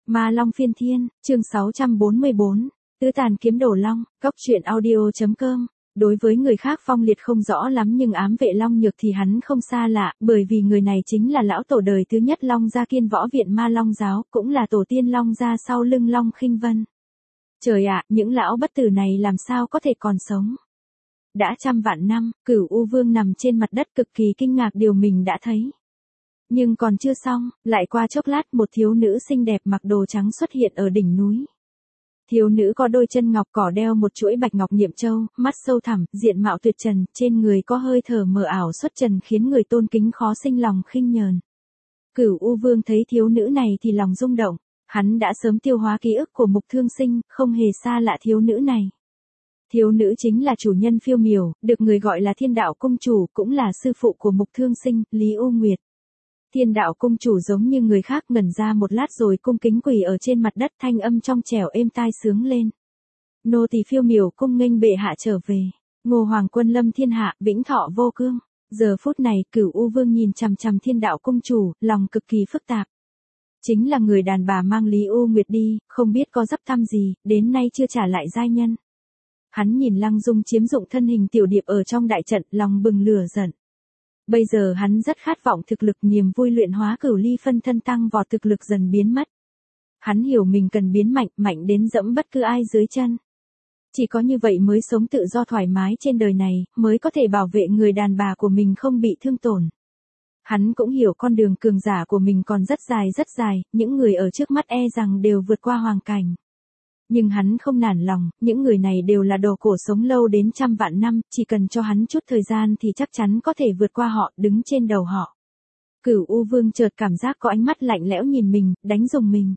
Ma Long phiên thiên, chương 644, Tứ tàn kiếm đổ long, góc truyện audio.com. Đối với người khác Phong Liệt không rõ lắm nhưng ám vệ Long Nhược thì hắn không xa lạ, bởi vì người này chính là lão tổ đời thứ nhất Long gia Kiên Võ viện Ma Long giáo, cũng là tổ tiên Long gia sau lưng Long Khinh Vân. Trời ạ, những lão bất tử này làm sao có thể còn sống? Đã trăm vạn năm, Cửu U Vương nằm trên mặt đất cực kỳ kinh ngạc điều mình đã thấy. Nhưng còn chưa xong, lại qua chốc lát một thiếu nữ xinh đẹp mặc đồ trắng xuất hiện ở đỉnh núi. Thiếu nữ có đôi chân ngọc cỏ đeo một chuỗi bạch ngọc niệm châu, mắt sâu thẳm, diện mạo tuyệt trần, trên người có hơi thở mờ ảo xuất trần khiến người tôn kính khó sinh lòng khinh nhờn. Cửu U Vương thấy thiếu nữ này thì lòng rung động, hắn đã sớm tiêu hóa ký ức của Mục Thương Sinh, không hề xa lạ thiếu nữ này. Thiếu nữ chính là chủ nhân Phiêu Miểu, được người gọi là Thiên Đạo Cung Chủ, cũng là sư phụ của Mục Thương Sinh, Lý U Nguyệt. Thiên Đạo Cung Chủ giống như người khác ngẩn ra một lát rồi cung kính quỳ ở trên mặt đất, thanh âm trong trẻo êm tai sướng lên. Nô tỳ Phiêu Miểu cung nghênh bệ hạ trở về. Ngô Hoàng quân lâm thiên hạ, vĩnh thọ vô cương. Giờ phút này Cửu U Vương nhìn chằm chằm Thiên Đạo Cung Chủ, lòng cực kỳ phức tạp. Chính là người đàn bà mang Lý U Nguyệt đi, không biết có dấp thăm gì, đến nay chưa trả lại giai nhân. Hắn nhìn Lăng Dung chiếm dụng thân hình tiểu điệp ở trong đại trận, lòng bừng lửa giận. Bây giờ hắn rất khát vọng thực lực, niềm vui luyện hóa cửu ly phân thân tăng vọt, thực lực dần biến mất. Hắn hiểu mình cần biến mạnh, mạnh đến dẫm bất cứ ai dưới chân. Chỉ có như vậy mới sống tự do thoải mái trên đời này, mới có thể bảo vệ người đàn bà của mình không bị thương tổn. Hắn cũng hiểu con đường cường giả của mình còn rất dài, những người ở trước mắt e rằng đều vượt qua hoàng cảnh. Nhưng hắn không nản lòng, những người này đều là đồ cổ sống lâu đến trăm vạn năm, chỉ cần cho hắn chút thời gian thì chắc chắn có thể vượt qua họ, đứng trên đầu họ. Cửu U Vương chợt cảm giác có ánh mắt lạnh lẽo nhìn mình, đánh rùng mình.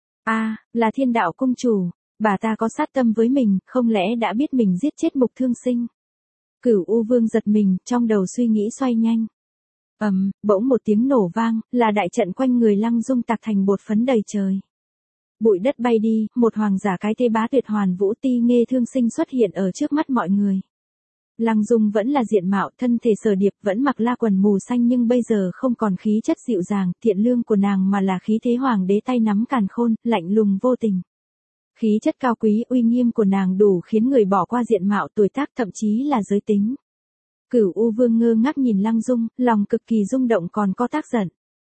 Là Thiên Đạo Cung Chủ, bà ta có sát tâm với mình, không lẽ đã biết mình giết chết Mục Thương Sinh. Cửu U Vương giật mình, trong đầu suy nghĩ xoay nhanh. Bỗng một tiếng nổ vang, là đại trận quanh người Lăng Dung tạc thành bột phấn đầy trời. Bụi đất bay đi, một hoàng giả cái thế bá tuyệt hoàn vũ Ti Nghê Thương Sinh xuất hiện ở trước mắt mọi người. Lăng Dung vẫn là diện mạo, thân thể sở điệp, vẫn mặc la quần mù xanh nhưng bây giờ không còn khí chất dịu dàng, thiện lương của nàng mà là khí thế hoàng đế tay nắm càn khôn, lạnh lùng vô tình. Khí chất cao quý uy nghiêm của nàng đủ khiến người bỏ qua diện mạo, tuổi tác, thậm chí là giới tính. Cửu U Vương ngơ ngác nhìn Lăng Dung, lòng cực kỳ rung động còn có tác giận.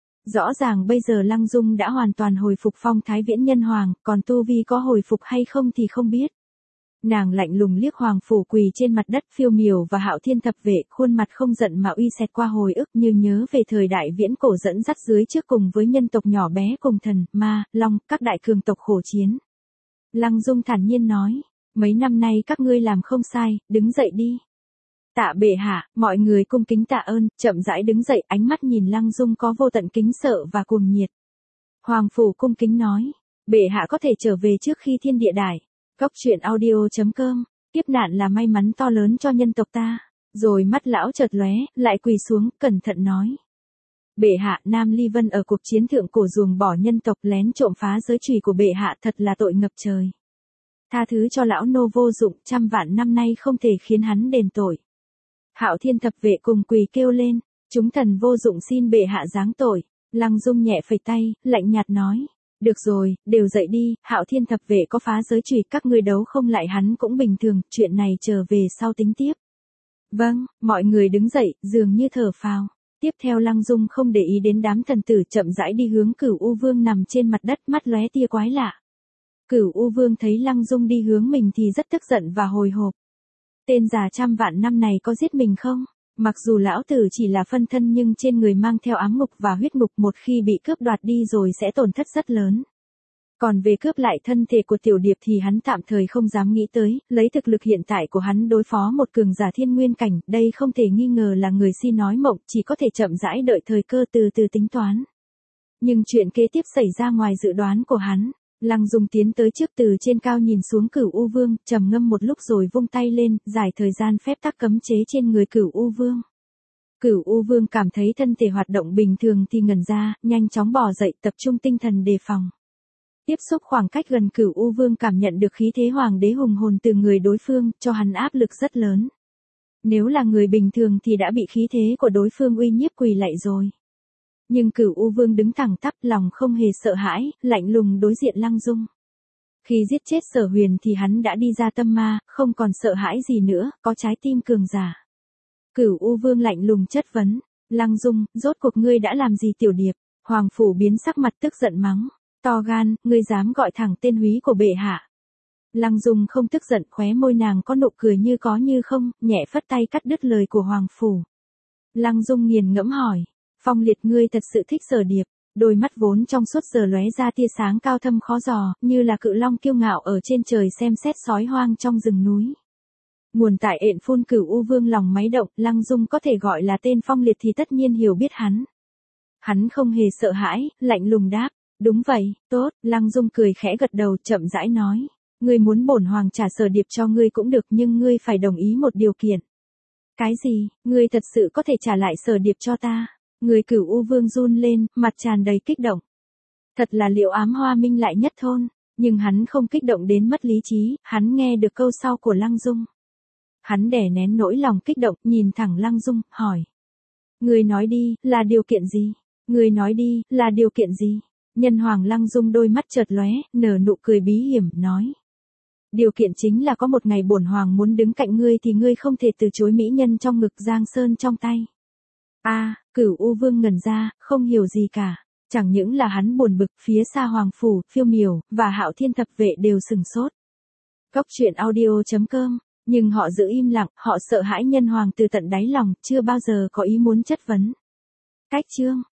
Rõ ràng bây giờ Lăng Dung đã hoàn toàn hồi phục phong thái viễn nhân hoàng, còn tu vi có hồi phục hay không thì không biết. Nàng lạnh lùng liếc hoàng phủ quỳ trên mặt đất Phiêu Miểu và Hạo Thiên thập vệ, khuôn mặt không giận mà uy xẹt qua hồi ức như nhớ về thời đại viễn cổ dẫn dắt dưới trước cùng với nhân tộc nhỏ bé cùng thần, ma, long, các đại cường tộc khổ chiến. Lăng Dung thản nhiên nói, mấy năm nay các ngươi làm không sai, đứng dậy đi. Tạ bệ hạ, mọi người cung kính tạ ơn, chậm rãi đứng dậy, ánh mắt nhìn Lăng Dung có vô tận kính sợ và cuồng nhiệt. Hoàng phủ cung kính nói, bệ hạ có thể trở về trước khi thiên địa đại. Góc truyện audio.com, kiếp nạn là may mắn to lớn cho nhân tộc ta. Rồi mắt lão chợt lóe, lại quỳ xuống, cẩn thận nói. Bệ hạ, Nam Ly Vân ở cuộc chiến thượng cổ ruồng bỏ nhân tộc, lén trộm phá giới trùy của bệ hạ, thật là tội ngập trời. Tha thứ cho lão nô vô dụng, trăm vạn năm nay không thể khiến hắn đền tội. Hạo Thiên thập vệ cùng quỳ kêu lên, chúng thần vô dụng xin bệ hạ giáng tội. Lăng Dung nhẹ phẩy tay, lạnh nhạt nói, được rồi, đều dậy đi, Hạo Thiên thập vệ có phá giới trùy, các ngươi đấu không lại hắn cũng bình thường, chuyện này trở về sau tính tiếp. Vâng, mọi người đứng dậy, dường như thở phào. Tiếp theo Lăng Dung không để ý đến đám thần tử, chậm rãi đi hướng Cửu U Vương nằm trên mặt đất, mắt lóe tia quái lạ. Cửu U Vương thấy Lăng Dung đi hướng mình thì rất tức giận và hồi hộp. Tên già trăm vạn năm này có giết mình không? Mặc dù lão tử chỉ là phân thân nhưng trên người mang theo ám ngục và huyết ngục, một khi bị cướp đoạt đi rồi sẽ tổn thất rất lớn. Còn về cướp lại thân thể của tiểu điệp thì hắn tạm thời không dám nghĩ tới, lấy thực lực hiện tại của hắn đối phó một cường giả thiên nguyên cảnh, đây không thể nghi ngờ là người si nói mộng, chỉ có thể chậm rãi đợi thời cơ từ từ tính toán. Nhưng chuyện kế tiếp xảy ra ngoài dự đoán của hắn. Lăng Dung tiến tới trước từ trên cao nhìn xuống Cửu U Vương, trầm ngâm một lúc rồi vung tay lên, giải thời gian phép tắc cấm chế trên người Cửu U Vương. Cửu U Vương cảm thấy thân thể hoạt động bình thường thì ngẩn ra, nhanh chóng bò dậy, tập trung tinh thần đề phòng. Tiếp xúc khoảng cách gần, Cửu U Vương cảm nhận được khí thế hoàng đế hùng hồn từ người đối phương, cho hắn áp lực rất lớn. Nếu là người bình thường thì đã bị khí thế của đối phương uy nhiếp quỳ lạy rồi. Nhưng Cửu U Vương đứng thẳng tắp, lòng không hề sợ hãi, lạnh lùng đối diện Lăng Dung. Khi giết chết Sở Huyền thì hắn đã đi ra tâm ma, không còn sợ hãi gì nữa, có trái tim cường giả. Cửu U Vương lạnh lùng chất vấn, Lăng Dung, rốt cuộc ngươi đã làm gì tiểu điệp? Hoàng Phủ biến sắc mặt tức giận mắng, to gan, ngươi dám gọi thẳng tên húy của bệ hạ. Lăng Dung không tức giận, khóe môi nàng có nụ cười như có như không, nhẹ phất tay cắt đứt lời của Hoàng Phủ. Lăng Dung nghiền ngẫm hỏi, Phong Liệt ngươi thật sự thích Sở Điệp, đôi mắt vốn trong suốt giờ lóe ra tia sáng cao thâm khó dò, như là cự long kiêu ngạo ở trên trời xem xét sói hoang trong rừng núi. Nguồn tại ện phun Cửu U Vương lòng máy động, Lăng Dung có thể gọi là tên Phong Liệt thì tất nhiên hiểu biết hắn. Hắn không hề sợ hãi, lạnh lùng đáp, đúng vậy, tốt, Lăng Dung cười khẽ gật đầu chậm rãi nói, ngươi muốn bổn hoàng trả Sở Điệp cho ngươi cũng được nhưng ngươi phải đồng ý một điều kiện. Cái gì, ngươi thật sự có thể trả lại Sở Điệp cho ta? Người Cửu U Vương run lên, mặt tràn đầy kích động. Thật là Liệu Ám Hoa Minh lại nhất thôn, nhưng hắn không kích động đến mất lý trí, hắn nghe được câu sau của Lăng Dung. Hắn đè nén nỗi lòng kích động, nhìn thẳng Lăng Dung, hỏi. Người nói đi, là điều kiện gì? Người nói đi, là điều kiện gì? Nhân hoàng Lăng Dung đôi mắt chợt lóe, nở nụ cười bí hiểm, nói. Điều kiện chính là có một ngày bổn hoàng muốn đứng cạnh ngươi thì ngươi không thể từ chối mỹ nhân trong ngực Giang Sơn trong tay. Cửu U Vương ngẩn ra, không hiểu gì cả. Chẳng những là hắn buồn bực, phía xa Hoàng Phủ, Phiêu Miểu, và Hạo Thiên Thập Vệ đều sừng sốt. Cốc truyện audio.com, nhưng họ giữ im lặng, họ sợ hãi nhân hoàng từ tận đáy lòng, chưa bao giờ có ý muốn chất vấn. Cách chương